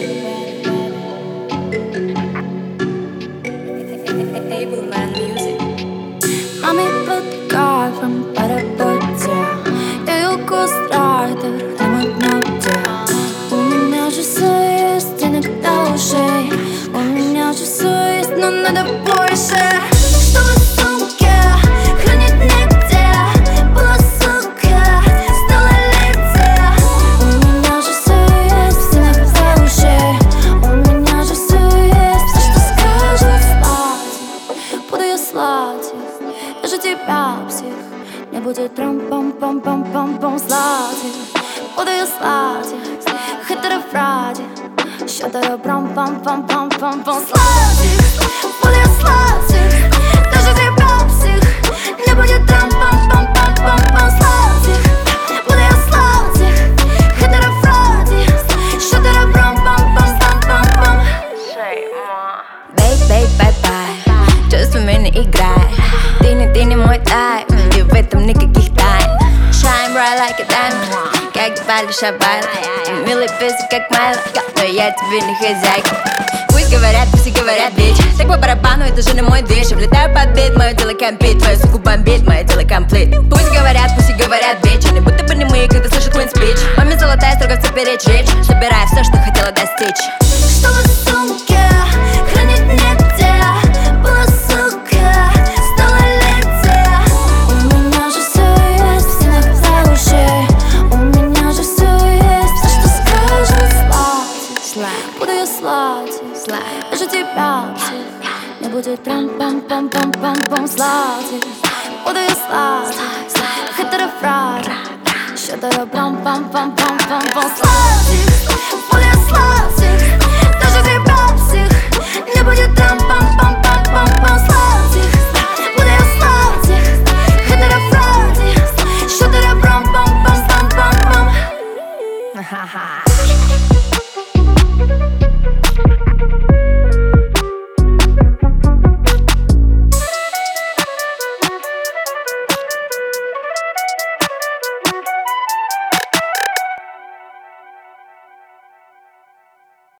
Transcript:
Mami põtka from парапоте. Ее гострайдер, ремонт на те. У меня же все есть, иногда уже. У меня же все есть, но надо больше. Чтобы в сумке хранить негде было, сука, стололетие. У меня же все есть, иногда уже. У меня же все есть, все, что скажет сладких. Буду я сладких, даже тебя, псих. Не будет трам-пам-пам-пам-пам-пам сладких. Буду я сладких, хоть в ради. Считаю прам-пам-пам-пам-пам-пам сладких. Буду я сладких, даже тебя, псих. Не будет трам-пам-пам-пам-пам-пам сладких. Буду я сладких, хоть в ради. Считаю прам-пам-пам-пам-пам-пам. Бэй, бай-бай, чувствами не играй. Ты не мой тайп, и в этом никаких тайн. Shine bright like a diamond, как Бали Шабайла. Милый песик, как Майло, но я тебе не хозяйка. Пусть говорят, бич. Так по барабану, это же не мой движ. Я влетаю под бит, мое тело компит. Твою суку бомбит, мое тело комплит. Пусть говорят, бич. Они будто бы не мы, когда слышат мой спич. Маме золотая, строго все беречь речь. Собираю все, что хотела достичь. Чтобы в сумке хранить негде было, сука, стололетие. У меня же все есть, иногда уже. У меня же все есть, все, что скажет сладких. Буду я сладких, даже тебя, псих. Не будет прям-пам-пам-пам-пам-пам сладких. Буду я сладких, хоть в ради. Считаю прям-пам-пам-пам-пам-пам сладких. Буду я сладких, даже тебя, псих. Не будет трам-пам-пам-пам-пам-пам сладких. Буду я сладких, хоть в ради. Считаю прям-пам-пам-пам-пам-пам. Ха-ха.